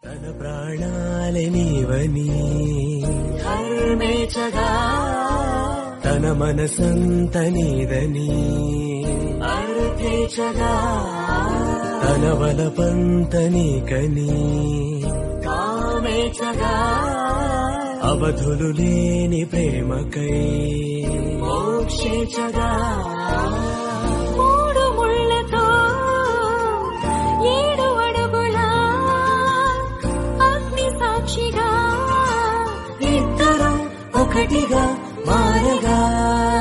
తన ప్రాణాలే నీవని హర్మేచగా తన మనసంత నీదని అర్థేచగా తన వలపంత నీకని కామేచగా అవధులు లేని ప్రేమకై మోక్షేచగా మూడు ముళ్ళతో 7 అడుగుల అగ్ని సాక్షిగా ఇద్దరం ఒకటిగా మారగా